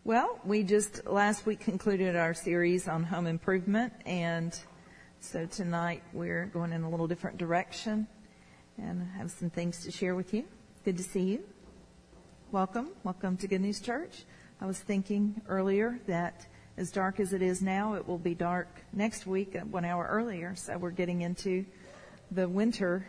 Well, we just last week concluded our series on home improvement, and so tonight we're going in a little different direction and have some things to share with you. Good to see you. Welcome to Good News Church. I was thinking earlier that as dark as it is now, it will be dark next week 1 hour earlier, so we're getting into the winter,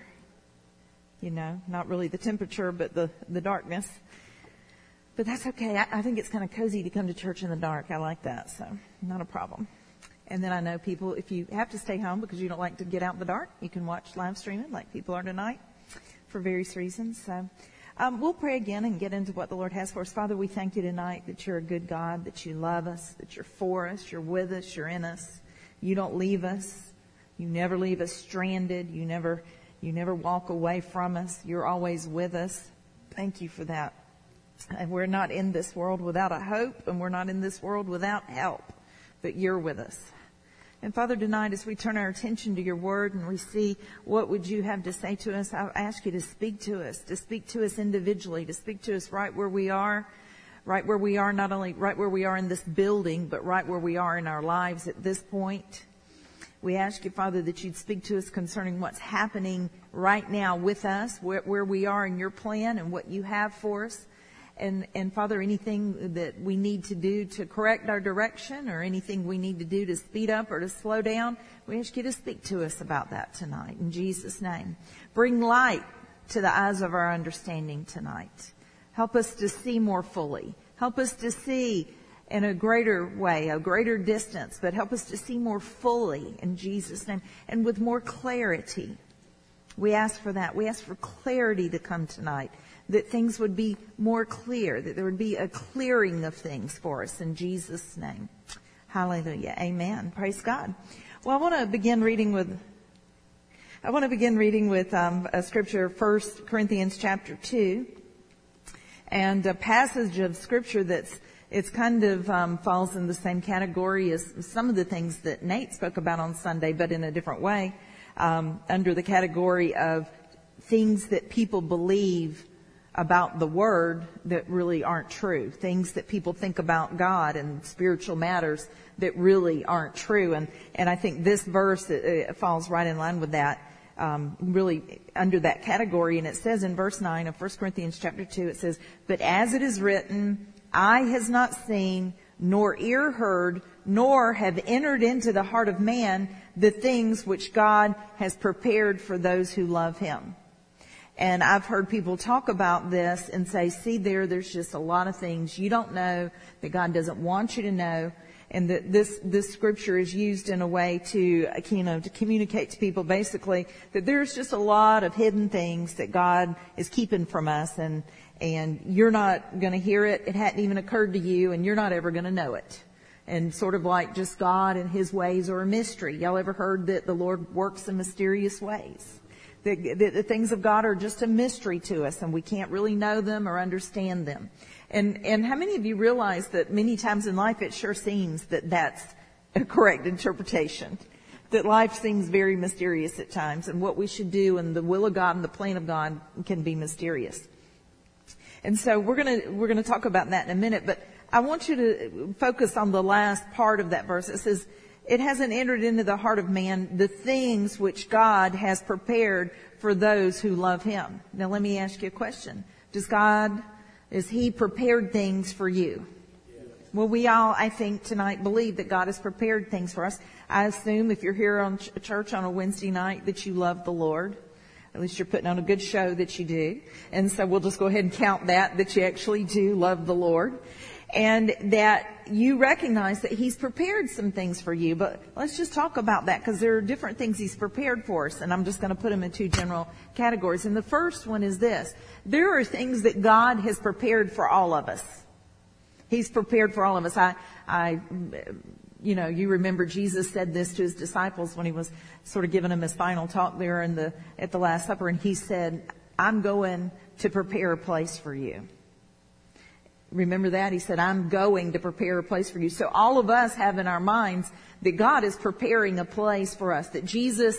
not really the temperature, but the darkness. But that's okay. I think it's kind of cozy to come to church in the dark. I like that, so not a problem. And then I know people, if you have to stay home because you don't like to get out in the dark, you can watch live streaming like people are tonight for various reasons. So we'll pray again and get into what the Lord has for us. Father, we thank you tonight that you're a good God, that you love us, that you're for us, you're with us, you're in us. You don't leave us. You never leave us stranded. You never walk away from us. You're always with us. Thank you for that. And we're not in this world without a hope, and we're not in this world without help, but you're with us. And Father, tonight as we turn our attention to your word and we see what would you have to say to us, I ask you to speak to us individually, to speak to us right where we are, not only right where we are in this building, but right where we are in our lives at this point. We ask you, Father, that you'd speak to us concerning what's happening right now with us, where we are in your plan and what you have for us. And Father, anything that we need to do to correct our direction or anything we need to do to speed up or to slow down, we ask you to speak to us about that tonight. In Jesus' name. Bring light to the eyes of our understanding tonight. Help us to see more fully. Help us to see in a greater way, a greater distance, but help us to see more fully in Jesus' name and with more clarity. We ask for that. We ask for clarity to come tonight, that things would be more clear, that there would be a clearing of things for us in Jesus' name. Hallelujah. Amen. Praise God. Well, I want to begin reading with a scripture, 1 Corinthians chapter 2, and a passage of scripture it's kind of falls in the same category as some of the things that Nate spoke about on Sunday, but in a different way, under the category of things that people believe about the Word that really aren't true. Things that people think about God and spiritual matters that really aren't true. And I think this verse it falls right in line with that, really under that category. And it says in verse 9 of 1 Corinthians chapter 2, it says, "But as it is written, eye has not seen, nor ear heard, nor have entered into the heart of man the things which God has prepared for those who love him." And I've heard people talk about this and say, see there's just a lot of things you don't know that God doesn't want you to know. And that this scripture is used in a way to communicate to people basically that there's just a lot of hidden things that God is keeping from us, and you're not going to hear it. It hadn't even occurred to you, and you're not ever going to know it. And sort of like just God and his ways are a mystery. Y'all ever heard that the Lord works in mysterious ways? The things of God are just a mystery to us, and we can't really know them or understand them. And how many of you realize that many times in life it sure seems that that's a correct interpretation? That life seems very mysterious at times, and what we should do and the will of God and the plan of God can be mysterious. And so we're gonna talk about that in a minute, but I want you to focus on the last part of that verse. It says, "It hasn't entered into the heart of man the things which God has prepared for those who love him." Now let me ask you a question. Has he prepared things for you? Yes. Well, we all, I think, tonight believe that God has prepared things for us. I assume if you're here on church on a Wednesday night that you love the Lord. At least you're putting on a good show that you do. And so we'll just go ahead and count that you actually do love the Lord. And that you recognize that he's prepared some things for you. But let's just talk about that, because there are different things he's prepared for us. And I'm just going to put them in two general categories. And the first one is this. There are things that God has prepared for all of us. He's prepared for all of us. You remember Jesus said this to his disciples when he was sort of giving them his final talk there at the Last Supper. And he said, "I'm going to prepare a place for you." Remember that? He said, "I'm going to prepare a place for you." So all of us have in our minds that God is preparing a place for us, that Jesus,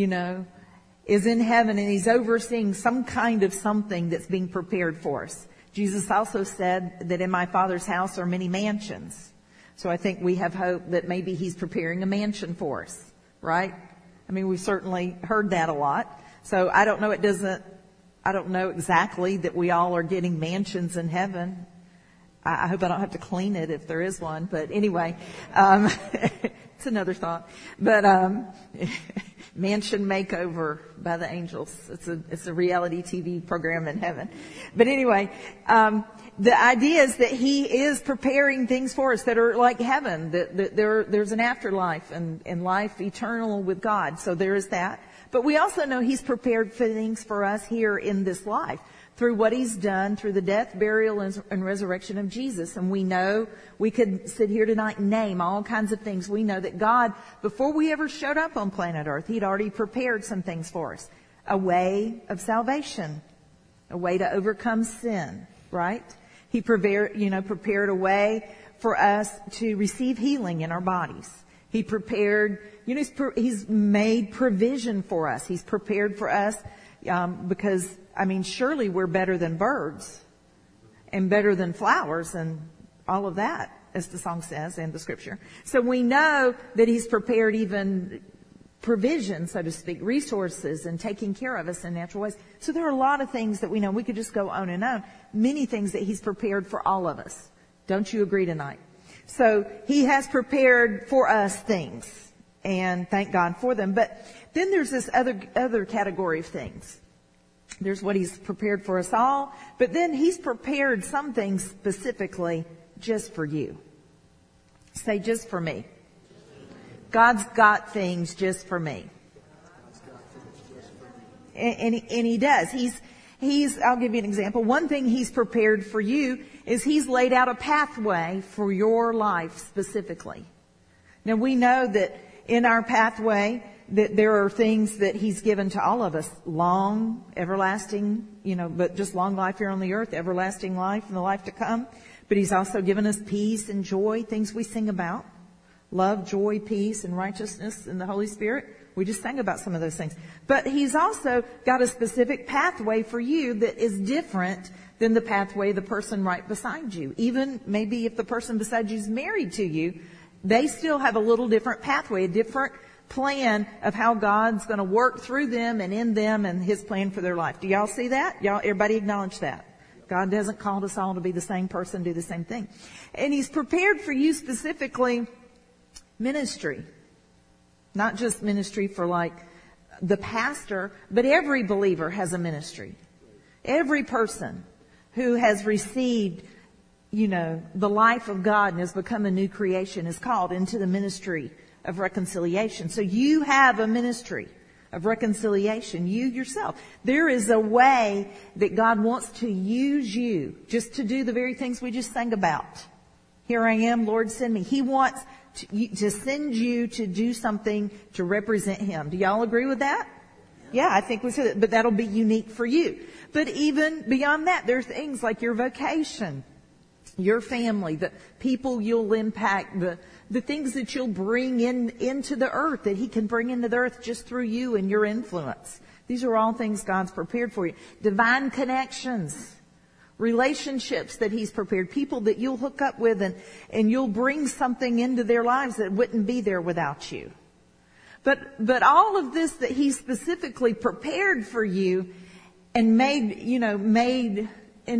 is in heaven and he's overseeing some kind of something that's being prepared for us. Jesus also said that in my Father's house are many mansions. So I think we have hope that maybe he's preparing a mansion for us, right? I mean, we've certainly heard that a lot. So I don't know, I don't know exactly that we all are getting mansions in heaven. I hope I don't have to clean it if there is one. But anyway, it's another thought. But mansion makeover by the angels. It's a reality TV program in heaven. But anyway, the idea is that he is preparing things for us that are like heaven. That there's an afterlife and life eternal with God. So there is that. But we also know he's prepared for things for us here in this life through what he's done, through the death, burial, and resurrection of Jesus. And we know, we could sit here tonight and name all kinds of things. We know that God, before we ever showed up on planet Earth, he'd already prepared some things for us. A way of salvation, a way to overcome sin, right? He prepared a way for us to receive healing in our bodies. He prepared, he's made provision for us. He's prepared for us because, surely we're better than birds and better than flowers and all of that, as the song says in the scripture. So we know that he's prepared even provision, so to speak, resources and taking care of us in natural ways. So there are a lot of things that we know. We could just go on and on. Many things that he's prepared for all of us. Don't you agree tonight? So he has prepared for us things, and thank God for them. But then there's this other category of things. There's what he's prepared for us all, but then he's prepared some things specifically just for you. Say, just for me. God's got things just for me. And he does. I'll give you an example. One thing he's prepared for you is he's laid out a pathway for your life specifically. Now we know that in our pathway that there are things that he's given to all of us. Long, everlasting, but just long life here on the earth, everlasting life and the life to come. But he's also given us peace and joy, things we sing about. Love, joy, peace, and righteousness in the Holy Spirit. We just sang about some of those things. But he's also got a specific pathway for you that is different than the pathway of the person right beside you. Even maybe if the person beside you is married to you, they still have a little different pathway, a different plan of how God's going to work through them and in them and his plan for their life. Do y'all see that? Everybody acknowledge that. God hasn't called us all to be the same person, do the same thing. And he's prepared for you specifically ministry. Not just ministry for like the pastor, but every believer has a ministry. Every person who has received, the life of God and has become a new creation is called into the ministry of reconciliation. So you have a ministry of reconciliation, you yourself. There is a way that God wants to use you just to do the very things we just sang about. Here I am, Lord, send me. He wants to send you to do something to represent him. Do y'all agree with that? Yeah, I think we said it, but that'll be unique for you. But even beyond that, there's things like your vocation, your family, the people you'll impact, the things that you'll bring into the earth, that he can bring into the earth just through you and your influence. These are all things God's prepared for you. Divine connections, relationships that he's prepared, people that you'll hook up with and you'll bring something into their lives that wouldn't be there without you. But all of this that he specifically prepared for you and made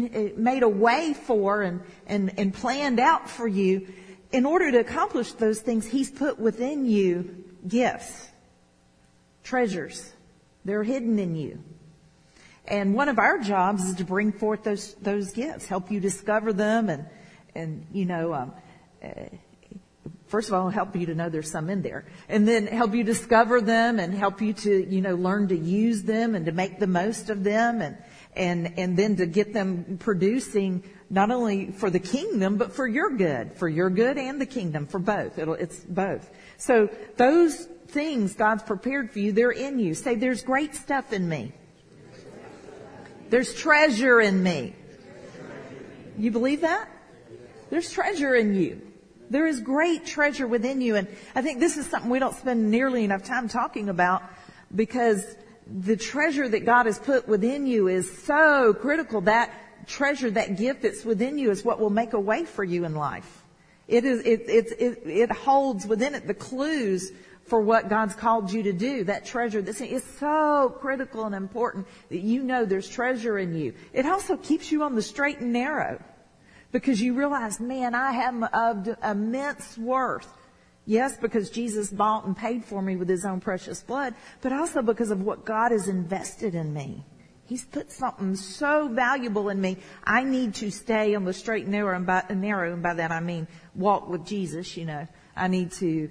a way for and planned out for you, in order to accomplish those things, he's put within you gifts, treasures. They're hidden in you. And one of our jobs is to bring forth those gifts, help you discover them first of all, help you to know there's some in there, and then help you discover them and help you to, learn to use them and to make the most of them and then to get them producing not only for the kingdom, but for your good and the kingdom, for both. It's both. So those things God's prepared for you, they're in you. Say, there's great stuff in me. There's treasure in me. You believe that? There's treasure in you. There is great treasure within you. And I think this is something we don't spend nearly enough time talking about, because the treasure that God has put within you is so critical. That treasure, that gift that's within you is what will make a way for you in life. It holds within it the clues for what God's called you to do. That treasure that's is so critical and important that you know there's treasure in you. It also keeps you on the straight and narrow because you realize, man, I have of immense worth. Yes, because Jesus bought and paid for me with his own precious blood, but also because of what God has invested in me. He's put something so valuable in me. I need to stay on the straight and narrow, and by that I mean walk with Jesus, you know. I need to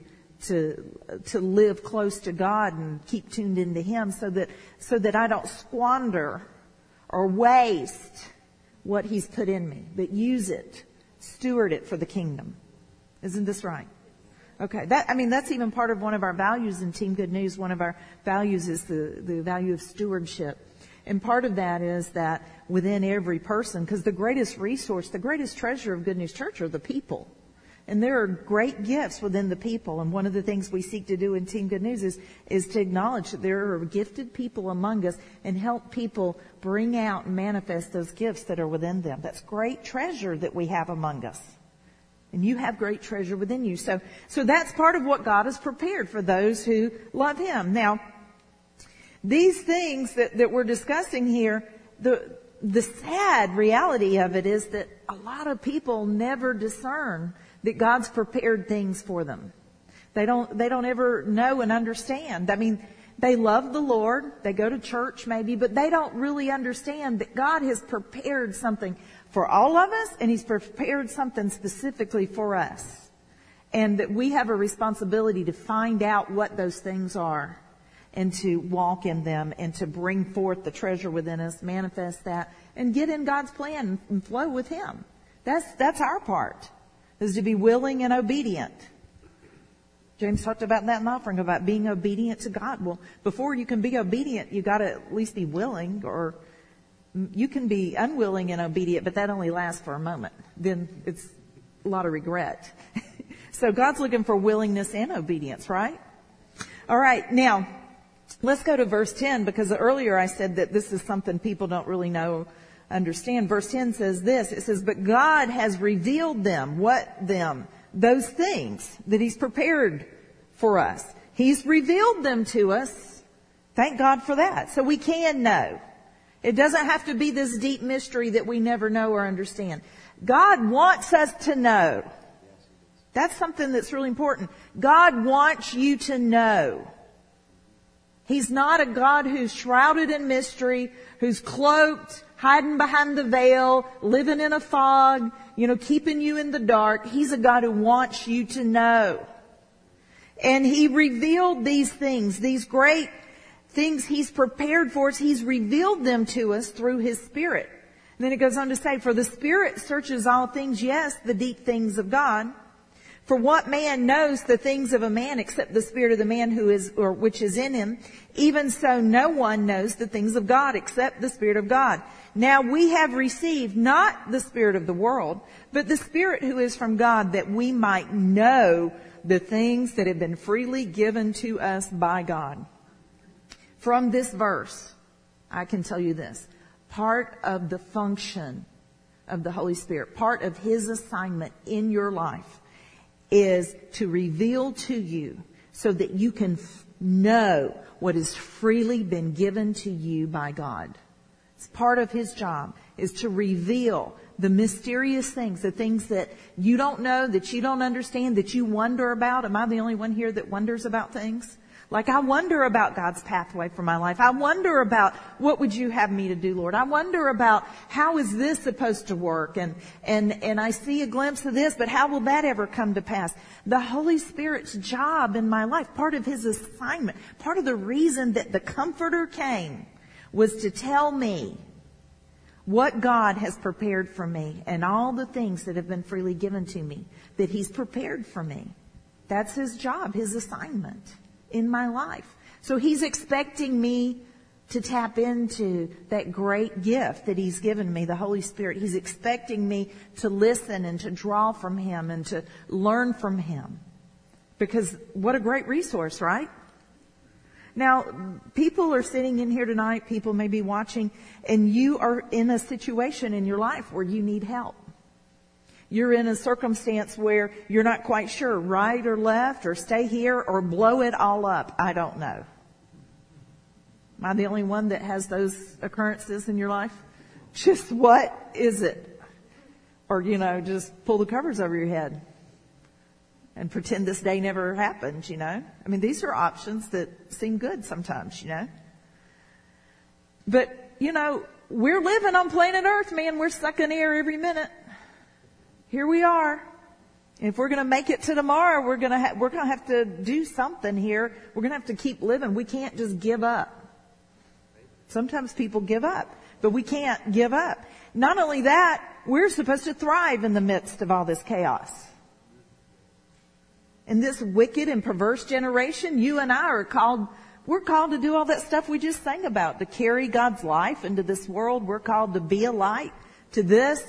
live close to God and keep tuned into him so that I don't squander or waste what he's put in me, but use it, steward it for the kingdom. Isn't this right? Okay, that's even part of one of our values in Team Good News. One of our values is the value of stewardship. And part of that is that within every person, because the greatest resource, the greatest treasure of Good News Church are the people. And there are great gifts within the people. And one of the things we seek to do in Team Good News is to acknowledge that there are gifted people among us and help people bring out and manifest those gifts that are within them. That's great treasure that we have among us. And you have great treasure within you. So that's part of what God has prepared for those who love him. Now, these things that we're discussing here, the sad reality of it is that a lot of people never discern that God's prepared things for them. They don't ever know and understand. I mean, they love the Lord, they go to church maybe, but they don't really understand that God has prepared something for all of us, and he's prepared something specifically for us. And that we have a responsibility to find out what those things are and to walk in them and to bring forth the treasure within us, manifest that, and get in God's plan and flow with him. That's our part, is to be willing and obedient. James talked about that in offering, about being obedient to God. Well, before you can be obedient, you got to at least be willing, or you can be unwilling and obedient, but that only lasts for a moment. Then it's a lot of regret. So God's looking for willingness and obedience, right? All right, now let's go to verse 10, because earlier I said that this is something people don't really know, understand. Verse 10 says this. It says, but God has revealed them. What them? Those things that he's prepared for us. He's revealed them to us. Thank God for that. So we can know. It doesn't have to be this deep mystery that we never know or understand. God wants us to know. That's something that's really important. God wants you to know. He's not a God who's shrouded in mystery, who's cloaked, hiding behind the veil, living in a fog, keeping you in the dark. He's a God who wants you to know. And he revealed these things, these great things he's prepared for us. He's revealed them to us through his Spirit. And then it goes on to say, for the Spirit searches all things, yes, the deep things of God. For what man knows the things of a man except the spirit of the man which is in him? Even so, no one knows the things of God except the Spirit of God. Now we have received not the spirit of the world, but the Spirit who is from God, that we might know the things that have been freely given to us by God. From this verse, I can tell you this. Part of the function of the Holy Spirit, part of his assignment in your life, is to reveal to you so that you can know what has freely been given to you by God. It's part of his job, is to reveal the mysterious things, the things that you don't know, that you don't understand, that you wonder about. Am I the only one here that wonders about things? Like, I wonder about God's pathway for my life. I wonder about what would you have me to do, Lord? I wonder about how is this supposed to work? And I see a glimpse of this, but how will that ever come to pass? The Holy Spirit's job in my life, part of his assignment, part of the reason that the Comforter came was to tell me what God has prepared for me and all the things that have been freely given to me, that he's prepared for me. That's his job, his assignment in my life. So he's expecting me to tap into that great gift that he's given me, the Holy Spirit. He's expecting me to listen and to draw from him and to learn from him. Because what a great resource, right? Now, people are sitting in here tonight, people may be watching, and you are in a situation in your life where you need help. You're in a circumstance where you're not quite sure, right or left, or stay here, or blow it all up. I don't know. Am I the only one that has those occurrences in your life? Just what is it? Or, just pull the covers over your head and pretend this day never happened, I mean, these are options that seem good sometimes, But, we're living on planet Earth, man. We're sucking air every minute. Here we are. If we're going to make it to tomorrow, we're going to have to do something here. We're going to have to keep living. We can't just give up. Sometimes people give up, but we can't give up. Not only that, we're supposed to thrive in the midst of all this chaos. In this wicked and perverse generation, you and I we're called to do all that stuff we just sang about, to carry God's life into this world. We're called to be a light to this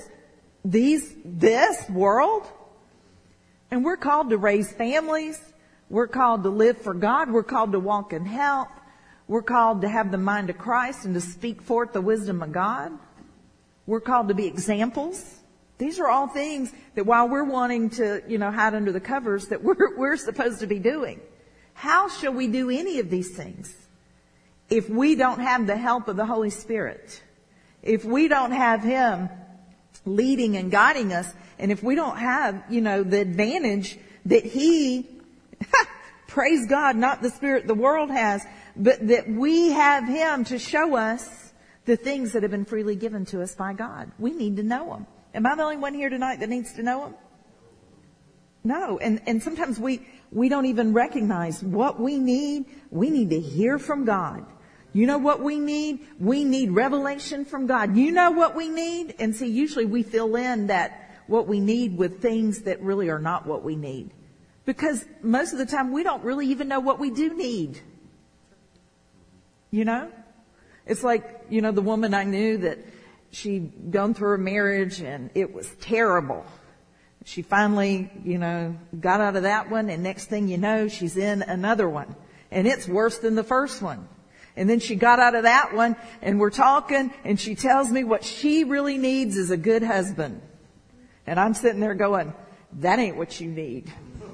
world. And we're called to raise families. We're called to live for God. We're called to walk in health. We're called to have the mind of Christ and to speak forth the wisdom of God. We're called to be examples. These are all things that while we're wanting to, hide under the covers, that we're supposed to be doing. How shall we do any of these things if we don't have the help of the Holy Spirit? If we don't have Him leading and guiding us, and if we don't have, the advantage that He, praise God, not the spirit the world has, but that we have Him to show us the things that have been freely given to us by God. We need to know Him. Am I the only one here tonight that needs to know Him? No. And sometimes we don't even recognize what we need. We need to hear from God. You know what we need? We need revelation from God. You know what we need? And see, usually we fill in that what we need with things that really are not what we need. Because most of the time we don't really even know what we do need. It's like, the woman I knew that she'd gone through a marriage and it was terrible. She finally, got out of that one, and next thing you know, she's in another one. And it's worse than the first one. And then she got out of that one, and we're talking, and she tells me what she really needs is a good husband. And I'm sitting there going, that ain't what you need.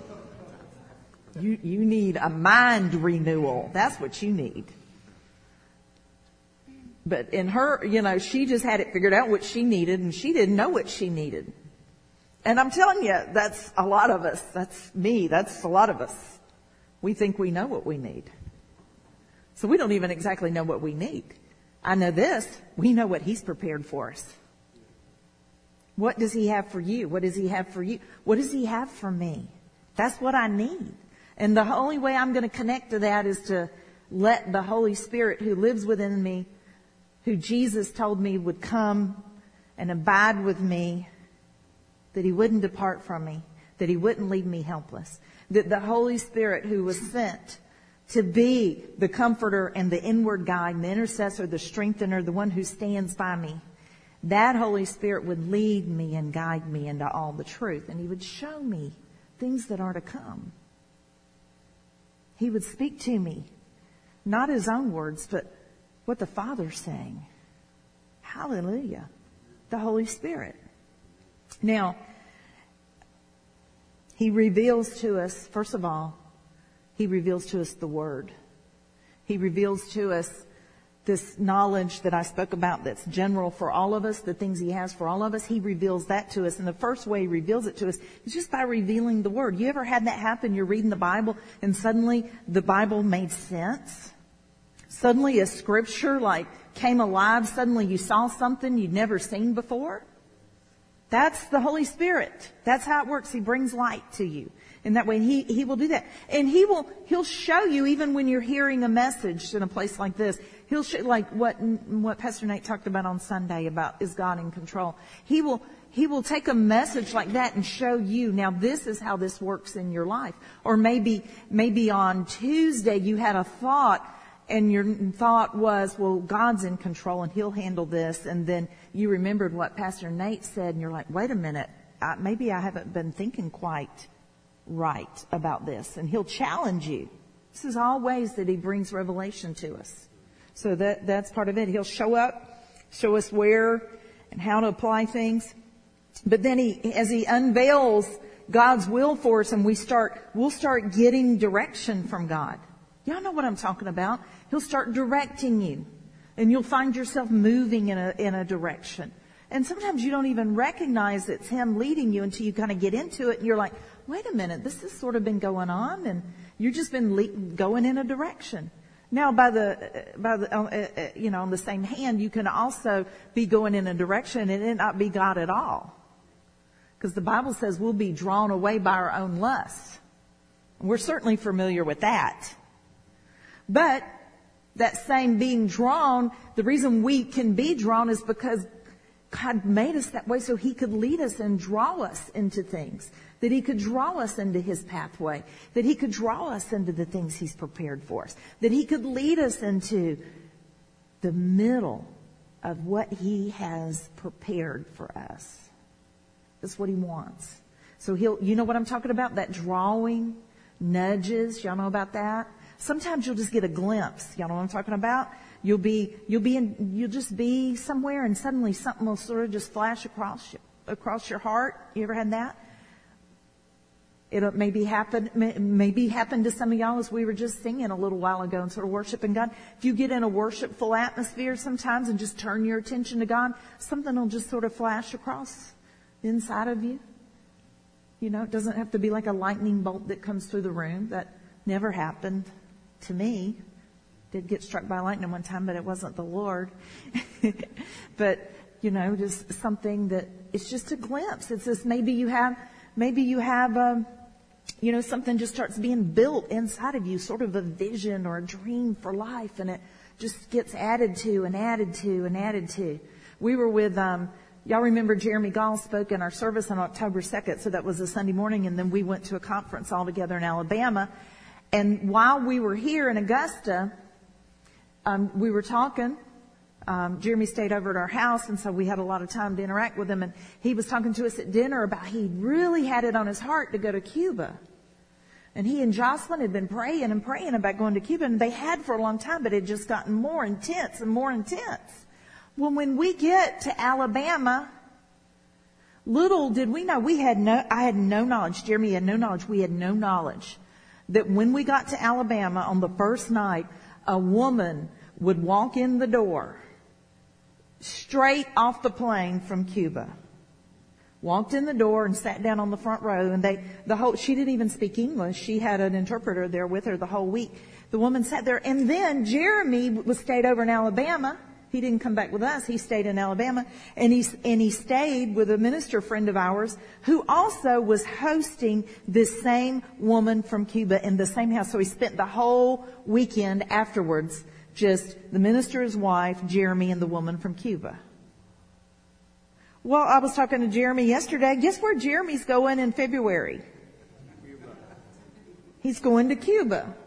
You need a mind renewal. That's what you need. But in her, she just had it figured out what she needed, and she didn't know what she needed. And I'm telling you, that's a lot of us. That's me. That's a lot of us. We think we know what we need. So we don't even exactly know what we need. I know this. We know what He's prepared for us. What does He have for you? What does He have for you? What does He have for me? That's what I need. And the only way I'm going to connect to that is to let the Holy Spirit who lives within me, who Jesus told me would come and abide with me, that He wouldn't depart from me, that He wouldn't leave me helpless, that the Holy Spirit who was sent to be the comforter and the inward guide, and the intercessor, the strengthener, the one who stands by me, that Holy Spirit would lead me and guide me into all the truth, and He would show me things that are to come. He would speak to me, not His own words, but what the Father's saying. Hallelujah. The Holy Spirit. Now, He reveals to us, first of all, He reveals to us the Word. He reveals to us this knowledge that I spoke about that's general for all of us, the things He has for all of us. He reveals that to us. And the first way He reveals it to us is just by revealing the Word. You ever had that happen? You're reading the Bible and suddenly the Bible made sense? Suddenly a scripture came alive. Suddenly you saw something you'd never seen before. That's the Holy Spirit. That's how it works. He brings light to you. And that way He will do that. And He'll show you even when you're hearing a message in a place like this. He'll show, like what Pastor Nate talked about on Sunday about is God in control. He will take a message like that and show you, now this is how this works in your life. Or maybe on Tuesday you had a thought, and your thought was, well, God's in control and He'll handle this. And then you remembered what Pastor Nate said and you're like, wait a minute, maybe I haven't been thinking quite right about this. And He'll challenge you This is all ways that he brings revelation to us. So that's part of it. He'll show up, show us where and how to apply things. But then as he unveils God's will for us and we'll start getting direction from God. Y'all know what I'm talking about. He'll start directing you and you'll find yourself moving in a direction. And sometimes you don't even recognize it's him leading you until you kind of get into it and you're like, wait a minute, this has sort of been going on and you've just been going in a direction. Now, on the same hand, you can also be going in a direction and it not be God at all. Because the Bible says we'll be drawn away by our own lusts. We're certainly familiar with that. But that same being drawn, the reason we can be drawn is because God made us that way so he could lead us and draw us into things. That he could draw us into his pathway. That he could draw us into the things he's prepared for us. That he could lead us into the middle of what he has prepared for us. That's what he wants. So you know what I'm talking about? That drawing, nudges. Y'all know about that? Sometimes you'll just get a glimpse. Y'all know what I'm talking about? You'll just be somewhere and suddenly something will sort of just flash across your heart. You ever had that? It maybe happened to some of y'all as we were just singing a little while ago and sort of worshiping God. If you get in a worshipful atmosphere sometimes and just turn your attention to God, something will just sort of flash across the inside of you. You know, it doesn't have to be like a lightning bolt that comes through the room. That never happened to me. Did get struck by lightning one time, but it wasn't the Lord. But, just something that it's just a glimpse. It's just maybe you have, something just starts being built inside of you, sort of a vision or a dream for life, and it just gets added to and added to and added to. We were with, y'all remember Jeremy Gall spoke in our service on October 2nd, so that was a Sunday morning, and then we went to a conference all together in Alabama. And while we were here in Augusta, we were talking. Jeremy stayed over at our house, and so we had a lot of time to interact with him. And he was talking to us at dinner about he really had it on his heart to go to Cuba. And he and Jocelyn had been praying about going to Cuba, and they had for a long time, but it had just gotten more intense and more intense. Well, when we get to Alabama, little did we know, I had no knowledge, Jeremy had no knowledge, we had no knowledge that when we got to Alabama on the first night, a woman would walk in the door straight off the plane from Cuba. Walked in the door and sat down on the front row, and she didn't even speak English. She had an interpreter there with her the whole week. The woman sat there, and then Jeremy stayed over in Alabama. He didn't come back with us. He stayed in Alabama, and he stayed with a minister friend of ours who also was hosting this same woman from Cuba in the same house. So he spent the whole weekend afterwards, just the minister, his wife, Jeremy, and the woman from Cuba. Well, I was talking to Jeremy yesterday. Guess where Jeremy's going in February? Cuba. He's going to Cuba.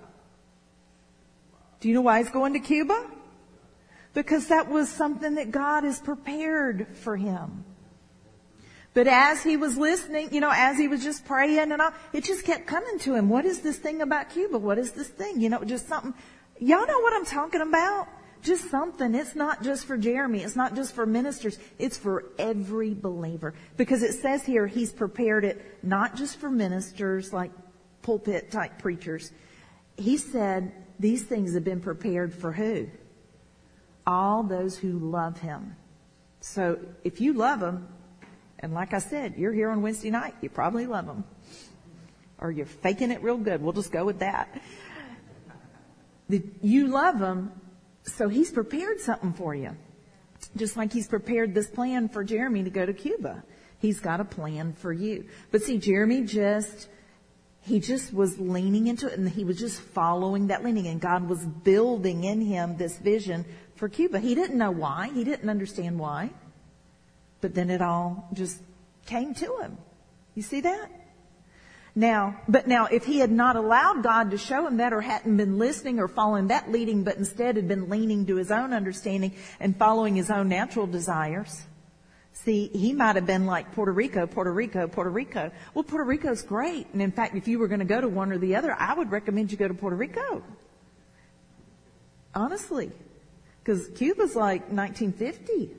Do you know why he's going to Cuba? Because that was something that God has prepared for him. But as he was listening, as he was just praying and all, it just kept coming to him. What is this thing about Cuba? What is this thing? Just something. Y'all know what I'm talking about? Just something. It's not just for Jeremy. It's not just for ministers. It's for every believer. Because it says here, he's prepared it not just for ministers like pulpit type preachers. He said these things have been prepared for who? All those who love him. So if you love him, and like I said, you're here on Wednesday night, you probably love him. Or you're faking it real good. We'll just go with that. You love him, so he's prepared something for you. Just like he's prepared this plan for Jeremy to go to Cuba. He's got a plan for you. But see, Jeremy he just was leaning into it, and he was just following that leaning, and God was building in him this vision for Cuba. He didn't know why. He didn't understand why. But then it all just came to him. You see that? Now, if he had not allowed God to show him that, or hadn't been listening or following that leading, but instead had been leaning to his own understanding and following his own natural desires, See, he might have been like Puerto Rico, Puerto Rico, Puerto Rico. Well, Puerto Rico's great. And in fact, if you were going to go to one or the other, I would recommend you go to Puerto Rico. Honestly. Because Cuba's like 1950.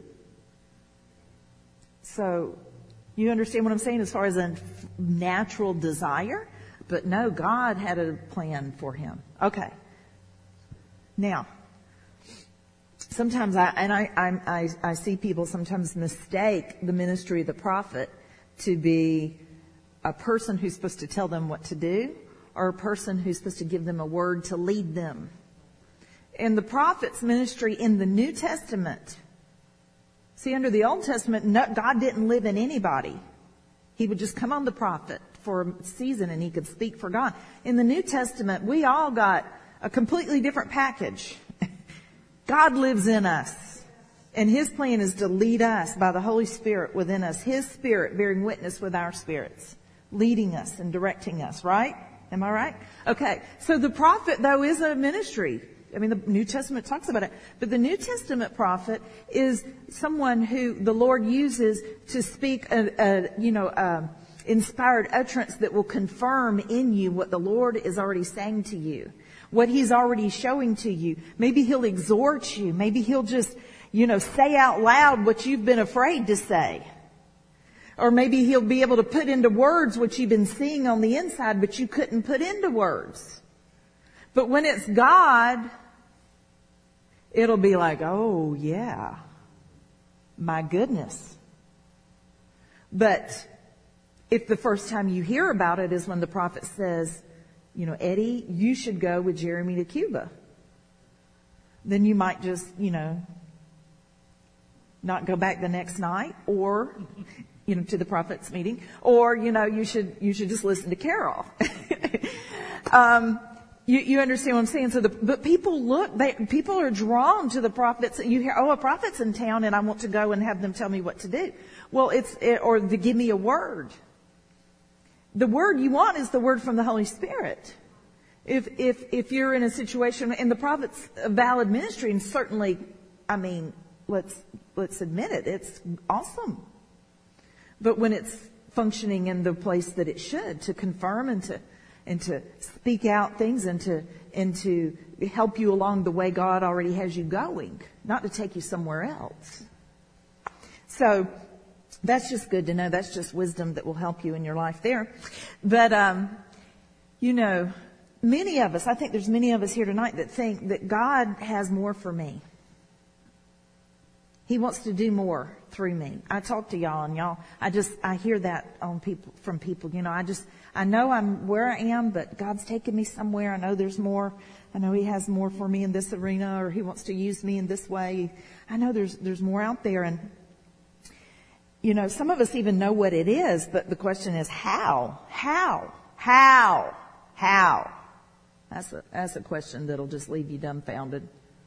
So, you understand what I'm saying as far as a natural desire? But no, God had a plan for him. Okay. Now, sometimes I see people sometimes mistake the ministry of the prophet to be a person who's supposed to tell them what to do or a person who's supposed to give them a word to lead them. In the prophet's ministry in the New Testament, see, under the Old Testament, God didn't live in anybody. He would just come on the prophet for a season and he could speak for God. In the New Testament, we all got a completely different package. God lives in us. And his plan is to lead us by the Holy Spirit within us. His Spirit bearing witness with our spirits. Leading us and directing us, right? Am I right? Okay. So the prophet, though, is a ministry. I mean, the New Testament talks about it. But the New Testament prophet is someone who the Lord uses to speak inspired utterance that will confirm in you what the Lord is already saying to you. What he's already showing to you. Maybe he'll exhort you. Maybe he'll just, say out loud what you've been afraid to say. Or maybe he'll be able to put into words what you've been seeing on the inside, but you couldn't put into words. But when it's God, it'll be like, oh yeah, my goodness. But if the first time you hear about it is when the prophet says, Eddie, you should go with Jeremy to Cuba. Then you might just, not go back the next night or, to the prophet's meeting, or, you should just listen to Carol. You understand what I'm saying? So but people are drawn to the prophets. You hear, a prophet's in town and I want to go and have them tell me what to do. Well, or to give me a word. The word you want is the word from the Holy Spirit. If you're in a situation, and the prophet's a valid ministry, and certainly, let's admit it, it's awesome. But when it's functioning in the place that it should, to confirm and to speak out things and to help you along the way God already has you going, not to take you somewhere else. So, that's just good to know. That's just wisdom that will help you in your life there. But, many of us, I think there's many of us here tonight that think that God has more for me. He wants to do more through me. I talk to y'all and I hear that from people. I know I'm where I am, but God's taken me somewhere. I know there's more. I know he has more for me in this arena, or he wants to use me in this way. I know there's more out there, and some of us even know what it is, but the question is how? How? That's a question that'll just leave you dumbfounded.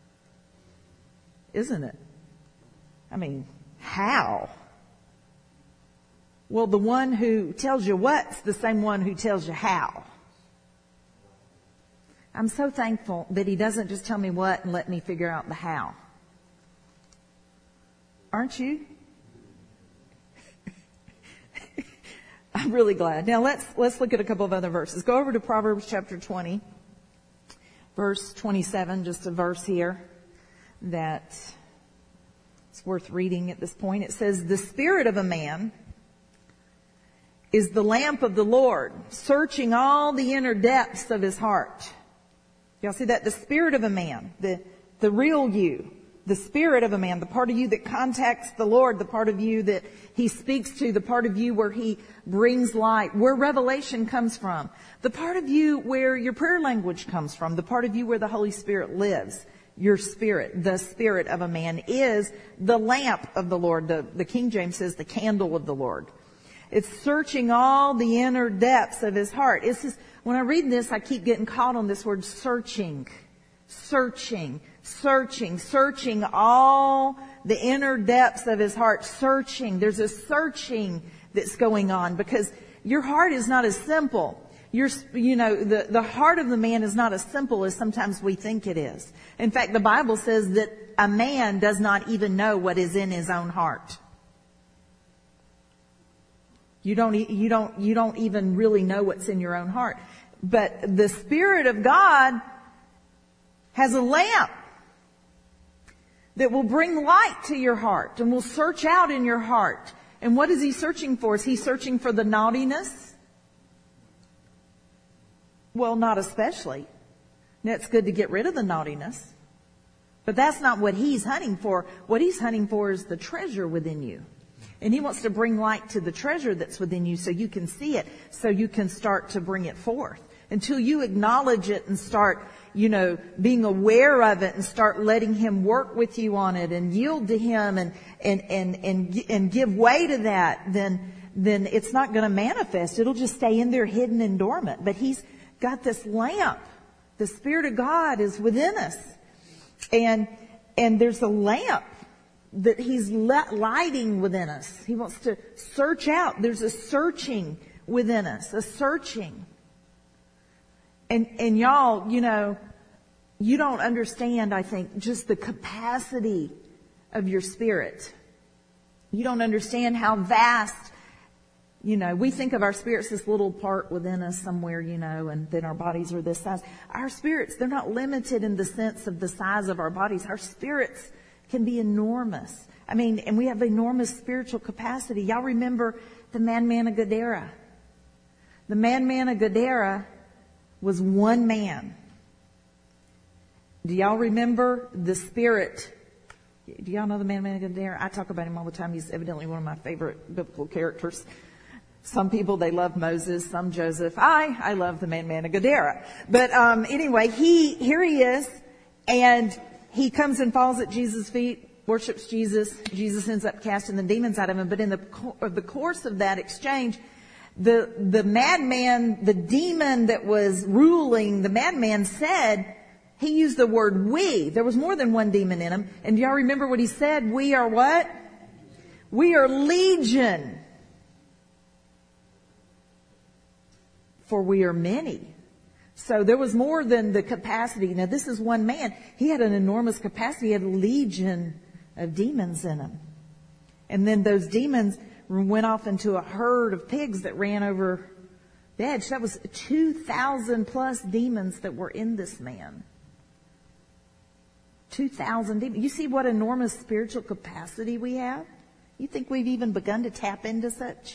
Isn't it? How? Well, the one who tells you what's the same one who tells you how. I'm so thankful that he doesn't just tell me what and let me figure out the how. Aren't you? I'm really glad. Now let's look at a couple of other verses. Go over to Proverbs chapter 20, verse 27, just a verse here that it's worth reading at this point. It says, "The spirit of a man is the lamp of the Lord, searching all the inner depths of his heart." Y'all see that? The spirit of a man, the real you. The spirit of a man, the part of you that contacts the Lord, the part of you that he speaks to, the part of you where he brings light, where revelation comes from, the part of you where your prayer language comes from, the part of you where the Holy Spirit lives. Your spirit, the spirit of a man, is the lamp of the Lord. The King James says the candle of the Lord. It's searching all the inner depths of his heart. It's just, when I read this, I keep getting caught on this word searching all the inner depths of his heart. Searching. There's a searching that's going on because your heart is not as simple. The heart of the man is not as simple as sometimes we think it is. In fact, the Bible says that a man does not even know what is in his own heart. You don't even really know what's in your own heart. But the Spirit of God has a lamp that will bring light to your heart and will search out in your heart. And what is He searching for? Is He searching for the naughtiness? Well, not especially. It's good to get rid of the naughtiness. But that's not what He's hunting for. What He's hunting for is the treasure within you. And He wants to bring light to the treasure that's within you so you can see it, so you can start to bring it forth. Until you acknowledge it and start, being aware of it and start letting Him work with you on it and yield to Him and give way to that, then it's not going to manifest. It'll just stay in there hidden and dormant. But He's got this lamp. The Spirit of God is within us. And there's a lamp that He's lighting within us. He wants to search out. There's a searching within us, a searching. And y'all, you don't understand, I think, just the capacity of your spirit. You don't understand how vast, we think of our spirits, this little part within us somewhere, and then our bodies are this size. Our spirits, they're not limited in the sense of the size of our bodies. Our spirits can be enormous. And we have enormous spiritual capacity. Y'all remember the madman of Gadara? The madman of Gadara was one man. Do y'all remember the Spirit? Do y'all know the madman of Gadara? I talk about him all the time. He's evidently one of my favorite biblical characters. Some people, they love Moses, some Joseph. I love the madman of Gadara. But anyway, here he is, and he comes and falls at Jesus' feet, worships Jesus. Jesus ends up casting the demons out of him. But in the course of that exchange, the madman, the demon that was ruling, the madman said, he used the word we. There was more than one demon in him. And do y'all remember what he said? We are what? We are legion. For we are many. So there was more than the capacity. Now this is one man. He had an enormous capacity. He had a legion of demons in him. And then those demons went off into a herd of pigs that ran over the edge. That was 2,000 plus demons that were in this man. 2,000 demons. You see what enormous spiritual capacity we have? You think we've even begun to tap into such?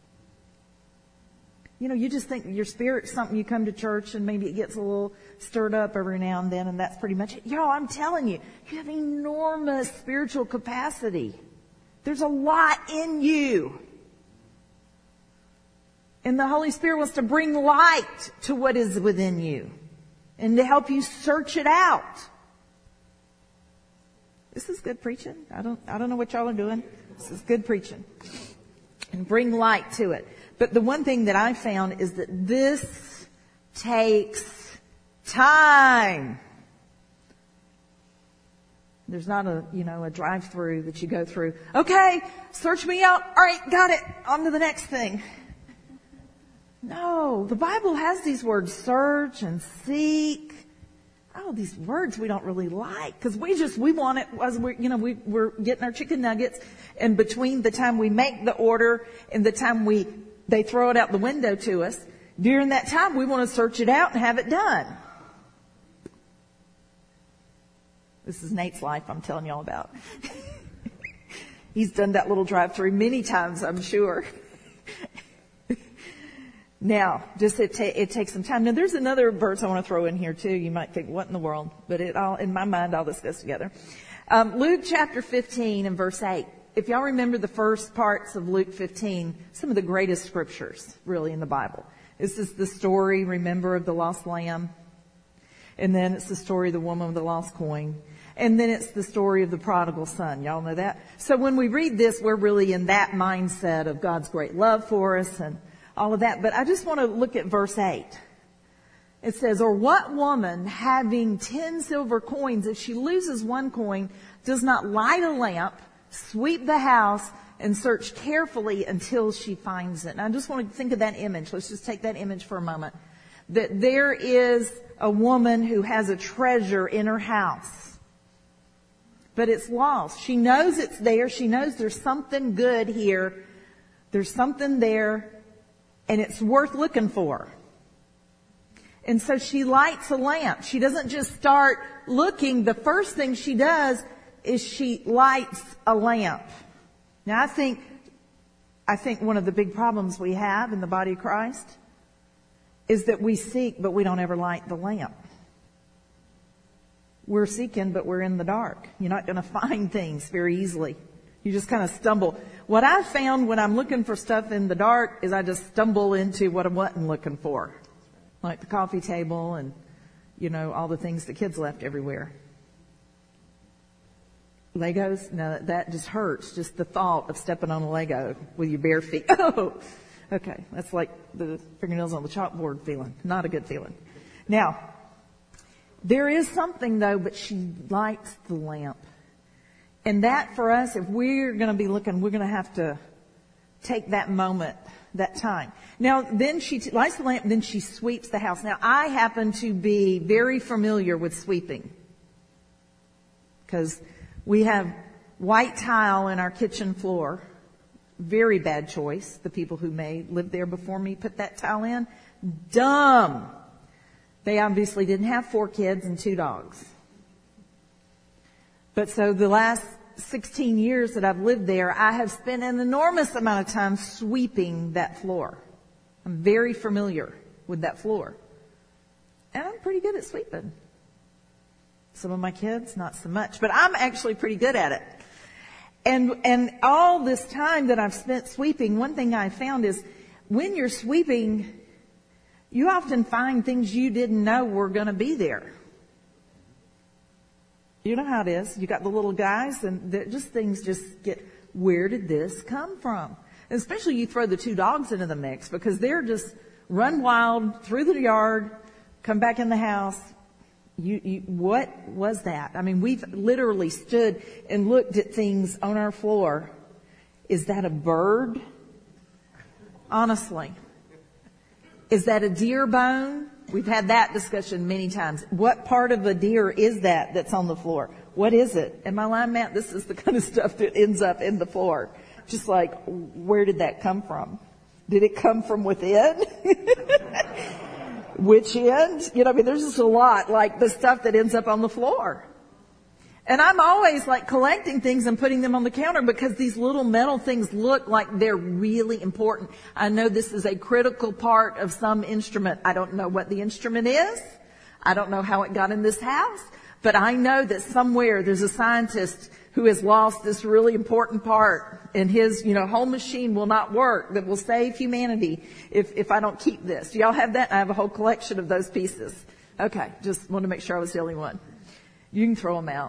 You just think your spirit's something you come to church and maybe it gets a little stirred up every now and then, and that's pretty much it. Y'all, I'm telling you, you have enormous spiritual capacity. There's a lot in you. And the Holy Spirit wants to bring light to what is within you and to help you search it out. This is good preaching. I don't know what y'all are doing. This is good preaching. And bring light to it. But the one thing that I found is that this takes time. There's not a drive-through that you go through. Okay, search me out. All right, got it. On to the next thing. No, the Bible has these words, search and seek. Oh, these words we don't really like because we want it as we're getting our chicken nuggets, and between the time we make the order and the time they throw it out the window to us, during that time we want to search it out and have it done. This is Nate's life I'm telling y'all about. He's done that little drive-through many times, I'm sure. Now, just it takes some time. Now, there's another verse I want to throw in here too. You might think, what in the world? But in my mind, all this goes together. Luke chapter 15 and verse 8. If y'all remember the first parts of Luke 15, some of the greatest scriptures really in the Bible. This is the story, remember, of the lost lamb. And then it's the story of the woman with the lost coin. And then it's the story of the prodigal son. Y'all know that? So when we read this, we're really in that mindset of God's great love for us and all of that. But I just want to look at verse 8. It says, or what woman having 10 silver coins, if she loses one coin, does not light a lamp, sweep the house, and search carefully until she finds it? And I just want to think of that image. Let's just take that image for a moment. That there is a woman who has a treasure in her house, but it's lost. She knows it's there. She knows there's something good here There's something there, and it's worth looking for. And so she lights a lamp. She doesn't just start looking. The first thing she does is she lights a lamp. Now, I think one of the big problems we have in the body of Christ is that we seek, but we don't ever light the lamp. We're seeking, but we're in the dark. You're not going to find things very easily. You just kind of stumble. What I found when I'm looking for stuff in the dark is I just stumble into what I wasn't looking for. Like the coffee table and, all the things the kids left everywhere. Legos? No, that just hurts. Just the thought of stepping on a Lego with your bare feet. Oh! Okay, that's like the fingernails on the chalkboard feeling. Not a good feeling. Now, there is something though, but she lights the lamp. And that for us, if we're going to be looking, we're going to have to take that moment, that time. Now, then she lights the lamp, and then she sweeps the house. Now, I happen to be very familiar with sweeping because we have white tile in our kitchen floor. Very bad choice. The people who may live there before me put that tile in. Dumb. They obviously didn't have 4 kids and 2 dogs. But so the last 16 years that I've lived there, I have spent an enormous amount of time sweeping that floor. I'm very familiar with that floor. And I'm pretty good at sweeping. Some of my kids, not so much. But I'm actually pretty good at it. And all this time that I've spent sweeping, one thing I found is when you're sweeping, you often find things you didn't know were going to be there. You know how it is. You got the little guys and things just get, where did this come from? And especially you throw the 2 dogs into the mix because they're just run wild through the yard, come back in the house. What was that? I mean, we've literally stood and looked at things on our floor. Is that a bird? Honestly. Is that a deer bone? We've had that discussion many times. What part of a deer is that's on the floor? What is it? Am I lying, Matt? This is the kind of stuff that ends up in the floor. Just like, where did that come from? Did it come from within? Which end? There's just a lot, like the stuff that ends up on the floor. And I'm always like collecting things and putting them on the counter because these little metal things look like they're really important. I know this is a critical part of some instrument. I don't know what the instrument is. I don't know how it got in this house. But I know that somewhere there's a scientist who has lost this really important part and his, whole machine will not work that will save humanity if I don't keep this. Do y'all have that? I have a whole collection of those pieces. Okay. Just wanted to make sure I was the only one. You can throw them out.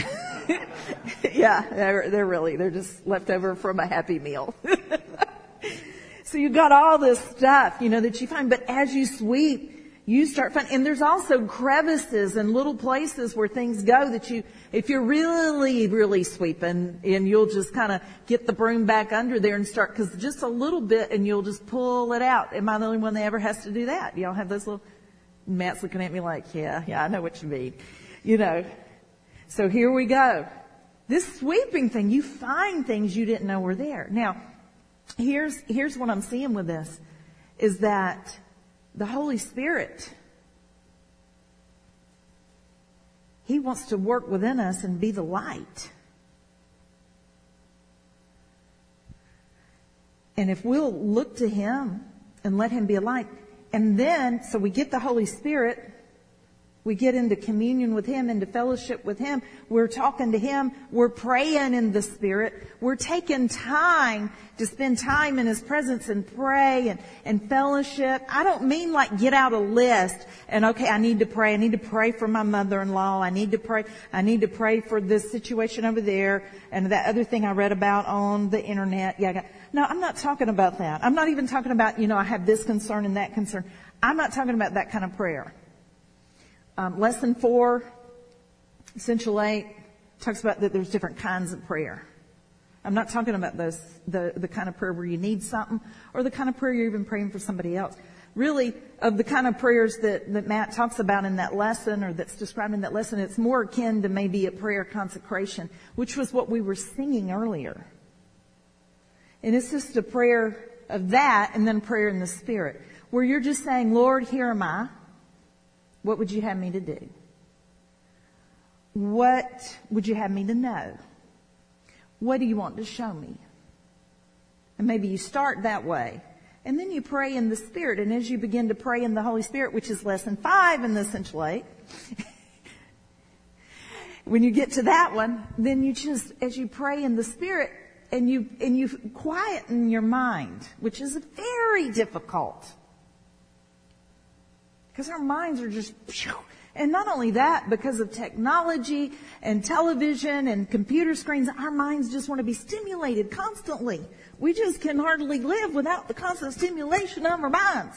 Yeah, they're just left over from a Happy Meal. So you've got all this stuff, that you find. But as you sweep, you start finding, and there's also crevices and little places where things go that if you're really, really sweeping, and you'll just kind of get the broom back under there and start, because just a little bit, and you'll just pull it out. Am I the only one that ever has to do that? Y'all have those little, Matt's looking at me like, yeah, I know what you mean. So here we go. This sweeping thing, you find things you didn't know were there. Now, here's what I'm seeing with this, is that the Holy Spirit, He wants to work within us and be the light. And if we'll look to Him and let Him be a light, and then, so we get the Holy Spirit, we get into communion with Him, into fellowship with Him. We're talking to Him. We're praying in the Spirit. We're taking time to spend time in His presence and pray and fellowship. I don't mean like get out a list and, okay, I need to pray. I need to pray for my mother-in-law. I need to pray for this situation over there and that other thing I read about on the internet. Yeah. No, I'm not talking about that. I'm not even talking about, I have this concern and that concern. I'm not talking about that kind of prayer. Lesson 4, Essential 8, talks about that there's different kinds of prayer. I'm not talking about those, the kind of prayer where you need something or the kind of prayer you're even praying for somebody else. Really, of the kind of prayers that Matt talks about in that lesson or that's described in that lesson, it's more akin to maybe a prayer consecration, which was what we were singing earlier. And it's just a prayer of that and then prayer in the Spirit, where you're just saying, Lord, here am I. What would you have me to do? What would you have me to know? What do you want to show me? And maybe you start that way. And then you pray in the Spirit. And as you begin to pray in the Holy Spirit, which is lesson 5 in the Essential 8, when you get to that one, then you just, as you pray in the Spirit, and you quieten your mind, which is very difficult. Because our minds are just, and not only that, because of technology and television and computer screens, our minds just want to be stimulated constantly. We just can hardly live without the constant stimulation of our minds.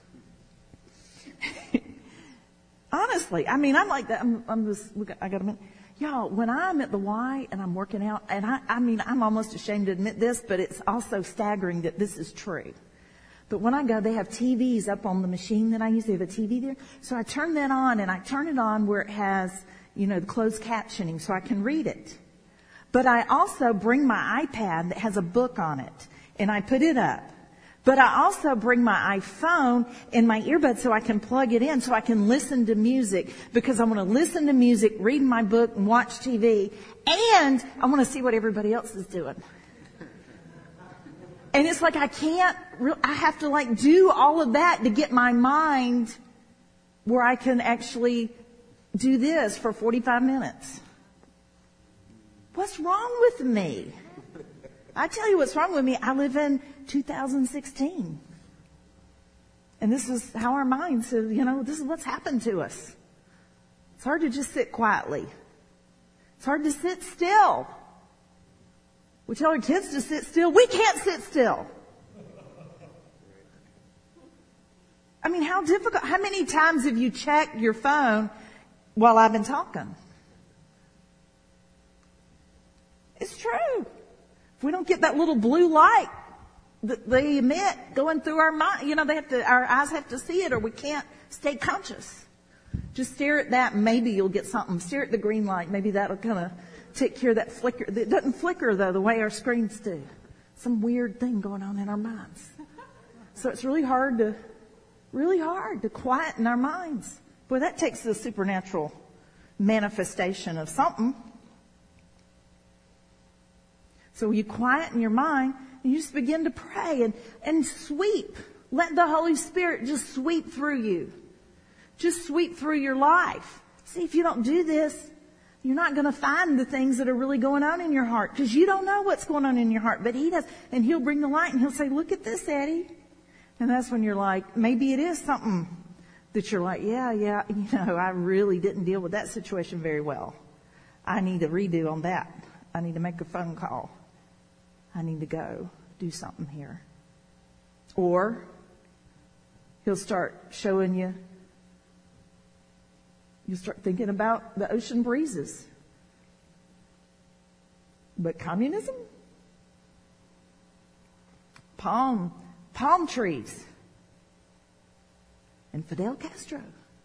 Honestly, I mean, I'm like that. I got a minute. Y'all, when I'm at the Y and I'm working out, and I mean, I'm almost ashamed to admit this, but it's also staggering that this is true. But when I go, they have TVs up on the machine that I use. They have a TV there. So I turn that on, and I turn it on where it has, the closed captioning so I can read it. But I also bring my iPad that has a book on it, and I put it up. But I also bring my iPhone and my earbuds so I can plug it in so I can listen to music, because I want to listen to music, read my book, and watch TV, and I want to see what everybody else is doing. And it's like I have to do all of that to get my mind where I can actually do this for 45 minutes. What's wrong with me? I tell you what's wrong with me. I live in 2016. And this is how our minds have, this is what's happened to us. It's hard to just sit quietly. It's hard to sit still. We tell our kids to sit still. We can't sit still. I mean, how difficult. How many times have you checked your phone while I've been talking? It's true. If we don't get that little blue light that they emit going through our mind, our eyes have to see it, or we can't stay conscious. Just stare at that, and maybe you'll get something. Stare at the green light. Maybe that'll kind of take care of that flicker. It doesn't flicker, though, the way our screens do. Some weird thing going on in our minds. So it's really hard to quieten our minds. Boy, that takes the supernatural manifestation of something. So you quieten your mind and you just begin to pray and sweep. Let the Holy Spirit just sweep through you. Just sweep through your life. See, if you don't do this, you're not going to find the things that are really going on in your heart, because you don't know what's going on in your heart, but He does. And He'll bring the light and He'll say, look at this, Eddie. And that's when you're like, maybe it is something that you're like, yeah, I really didn't deal with that situation very well. I need a redo on that. I need to make a phone call. I need to go do something here. Or He'll start showing you. You start thinking about the ocean breezes. But communism? Palm trees. And Fidel Castro.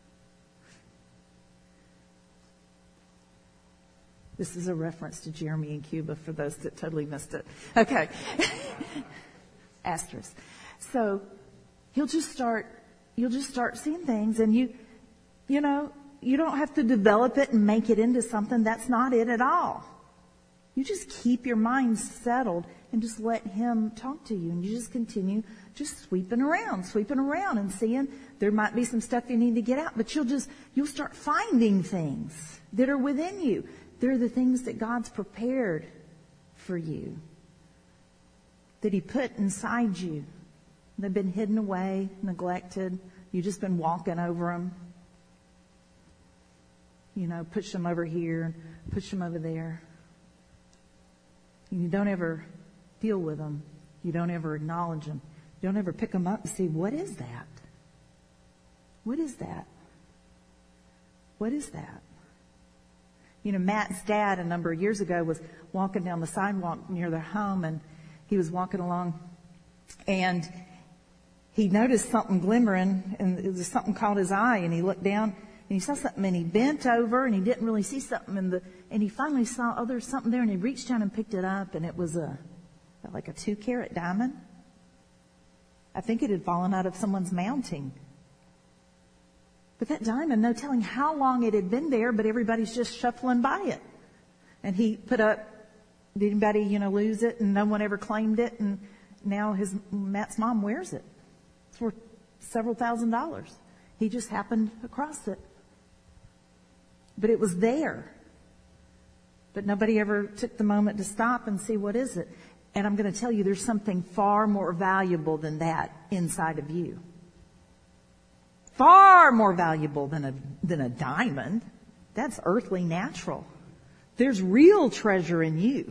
This is a reference to Jeremy in Cuba for those that totally missed it. Okay. Asterisk. So you'll just start seeing things, and you don't have to develop it and make it into something. That's not it at all. You just keep your mind settled and just let Him talk to you, and you just continue just sweeping around and seeing there might be some stuff you need to get out, but you'll start finding things that are within you. They're the things that God's prepared for you, that He put inside you. They've been hidden away, neglected. You've just been walking over them. Push them over here, push them over there. You don't ever deal with them. You don't ever acknowledge them. You don't ever pick them up and see, what is that? What is that? What is that? Matt's dad a number of years ago was walking down the sidewalk near their home, and he was walking along, and he noticed something glimmering, and it was something caught his eye, and he looked down, and he saw something, and he bent over, and he didn't really see something and he finally saw, there's something there, and he reached down and picked it up, and it was a like a 2-carat diamond. I think it had fallen out of someo's mounting. But that diamond, no telling how long it had been there, but everybody's just shuffling by it. And he put up, did anybody, lose it, and no one ever claimed it, and now Matt's mom wears it. It's worth several $1,000s. He just happened across it. But it was there. But nobody ever took the moment to stop and see what is it. And I'm going to tell you, there's something far more valuable than that inside of you. Far more valuable than a diamond. That's earthly, natural. There's real treasure in you.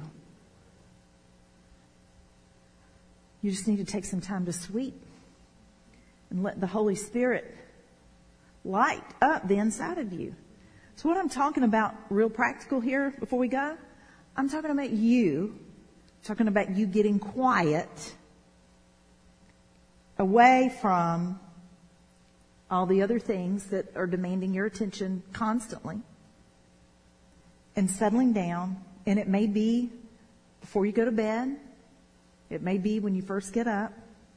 You just need to take some time to sweep and let the Holy Spirit light up the inside of you. So what I'm talking about, real practical here before we go, I'm talking about you. I'm talking about you getting quiet, away from all the other things that are demanding your attention constantly, and settling down. And it may be before you go to bed. It may be when you first get up.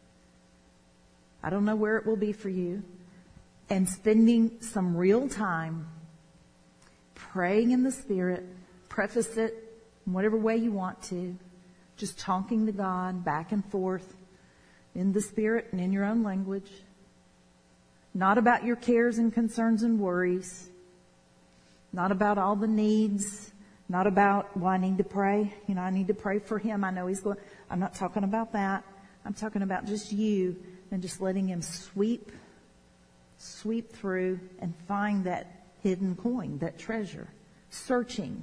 I don't know where it will be for you. And spending some real time praying in the Spirit, preface it in whatever way you want to, just talking to God back and forth in the Spirit and in your own language. Not about your cares and concerns and worries. Not about all the needs. Not about, I need to pray. I need to pray for him. I know he's going. I'm not talking about that. I'm talking about just you and just letting him sweep through and find that hidden coin, that treasure. Searching.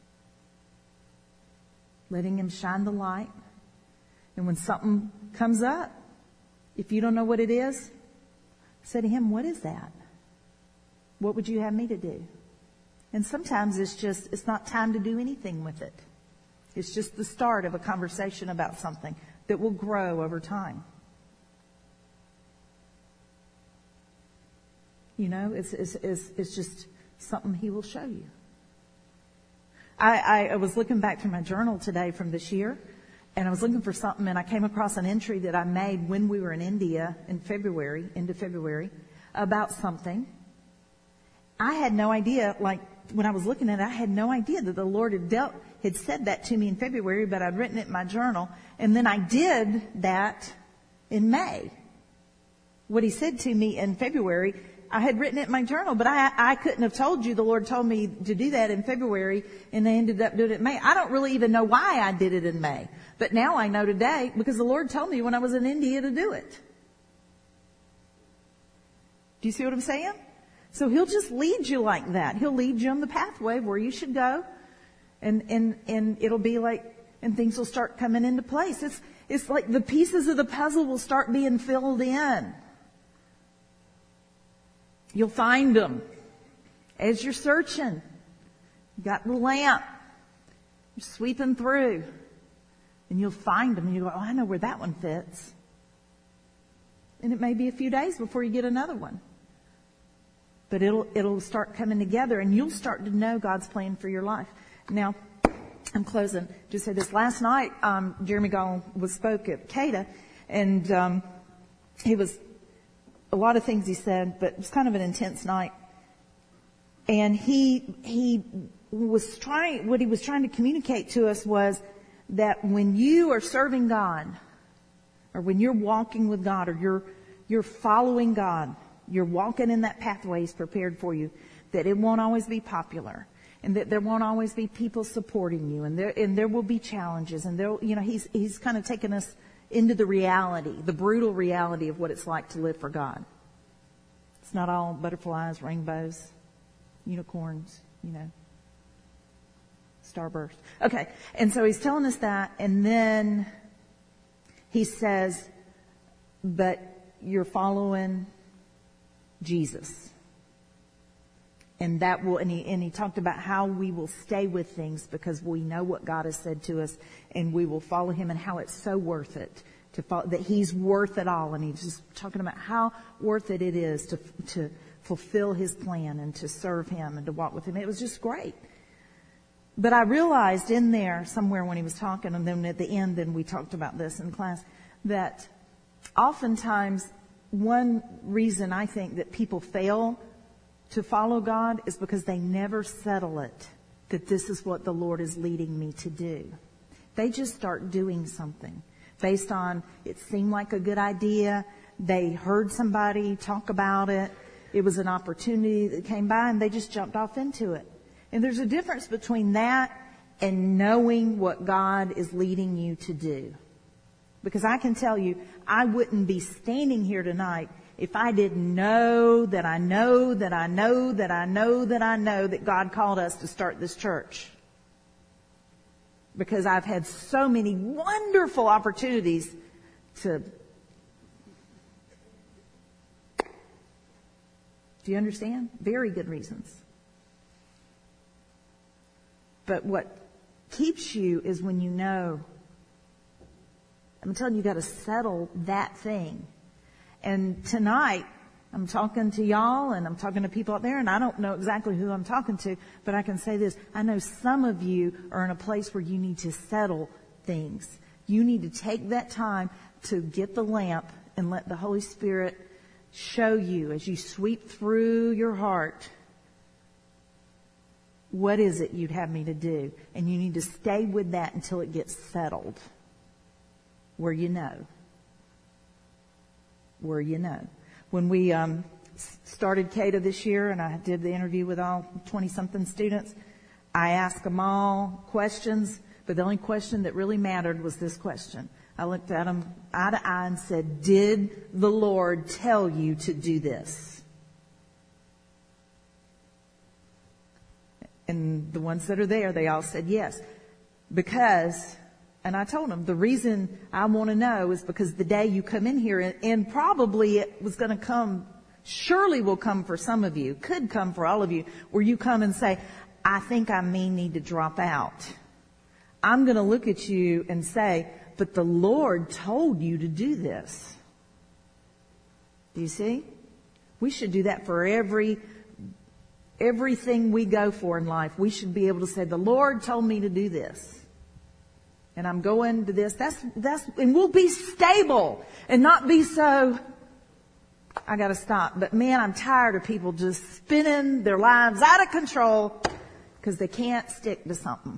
Letting him shine the light. And when something comes up, if you don't know what it is, say to him, what is that? What would you have me to do? And sometimes it's not time to do anything with it. It's just the start of a conversation about something that will grow over time. It's just something he will show you. I was looking back through my journal today from this year, and I was looking for something, and I came across an entry that I made when we were in India in February, into February, about something. I had no idea, when I was looking at it, I had no idea that the Lord had said that to me in February, but I'd written it in my journal, and then I did that in May. What he said to me in February, I had written it in my journal, but I couldn't have told you. The Lord told me to do that in February, and I ended up doing it in May. I don't really even know why I did it in May. But now I know today, because the Lord told me when I was in India to do it. Do you see what I'm saying? So he'll just lead you like that. He'll lead you on the pathway of where you should go, and it'll be like, and things will start coming into place. It's like the pieces of the puzzle will start being filled in. You'll find them as you're searching. You got the lamp. You're sweeping through. And you'll find them and you go, I know where that one fits. And it may be a few days before you get another one. But it'll start coming together and you'll start to know God's plan for your life. Now, I'm closing. Just say this. Last night, Jeremy Gall spoke at CADA, and he was a lot of things he said, but it was kind of an intense night. And what he was trying to communicate to us was that when you are serving God, or when you're walking with God, or you're following God, you're walking in that pathway He's prepared for you, that it won't always be popular, and that there won't always be people supporting you, and there will be challenges, and He's kind of taken us into the reality, the brutal reality of what it's like to live for God. It's not all butterflies, rainbows, unicorns, starburst. Okay, and so he's telling us that, and then he says, but you're following Jesus. And that will, and he talked about how we will stay with things because we know what God has said to us, and we will follow Him, and how it's so worth it to follow, that He's worth it all. And he's just talking about how worth it is to fulfill His plan and to serve Him and to walk with Him. It was just great. But I realized in there somewhere when he was talking, and then at the end, then we talked about this in class, that oftentimes one reason I think that people fail to follow God is because they never settle it that this is what the Lord is leading me to do. They just start doing something based on it seemed like a good idea. They heard somebody talk about it. It was an opportunity that came by and they just jumped off into it. And there's a difference between that and knowing what God is leading you to do. Because I can tell you, I wouldn't be standing here tonight if I didn't know that I know that I know that I know that I know that God called us to start this church. Because I've had so many wonderful opportunities to... Do you understand? Very good reasons. But what keeps you is when you know. I'm telling you, you got to settle that thing. And tonight, I'm talking to y'all and I'm talking to people out there, and I don't know exactly who I'm talking to, but I can say this. I know some of you are in a place where you need to settle things. You need to take that time to get the lamp and let the Holy Spirit show you as you sweep through your heart, what is it you'd have me to do? And you need to stay with that until it gets settled. Where you know. Where you know. When we started CADA this year and I did the interview with all 20-something students, I asked them all questions, but the only question that really mattered was this question. I looked at them eye to eye and said, did the Lord tell you to do this? And the ones that are there, they all said yes. Because, and I told them, the reason I want to know is because the day you come in here, and probably it was going to come, surely will come for some of you, could come for all of you, where you come and say, I think I may need to drop out. I'm going to look at you and say, but the Lord told you to do this. Do you see? We should do that for everything we go for in life. We should be able to say, the Lord told me to do this. And I'm going to this. That's, and we'll be stable and not be so, I gotta stop. But man, I'm tired of people just spinning their lives out of control because they can't stick to something.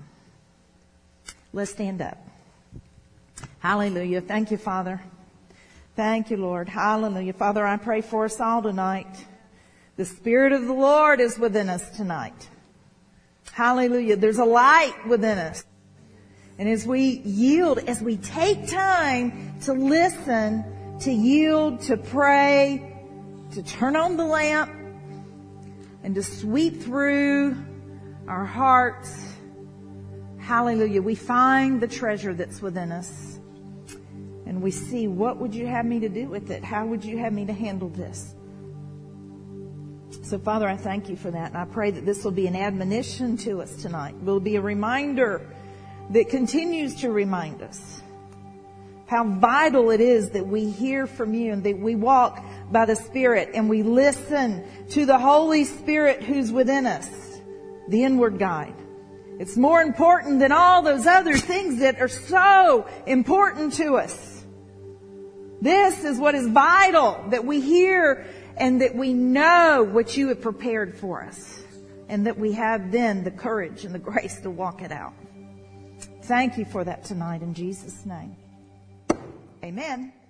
Let's stand up. Hallelujah. Thank you, Father. Thank you, Lord. Hallelujah. Father, I pray for us all tonight. The Spirit of the Lord is within us tonight. Hallelujah. There's a light within us. And as we yield, as we take time to listen, to yield, to pray, to turn on the lamp, and to sweep through our hearts, hallelujah, we find the treasure that's within us. And we see, what would you have me to do with it? How would you have me to handle this? So, Father, I thank you for that. And I pray that this will be an admonition to us tonight. It will be a reminder that continues to remind us how vital it is that we hear from you and that we walk by the Spirit and we listen to the Holy Spirit who's within us, the inward guide. It's more important than all those other things that are so important to us. This is what is vital, that we hear and that we know what you have prepared for us, and that we have then the courage and the grace to walk it out. Thank you for that tonight in Jesus' name. Amen.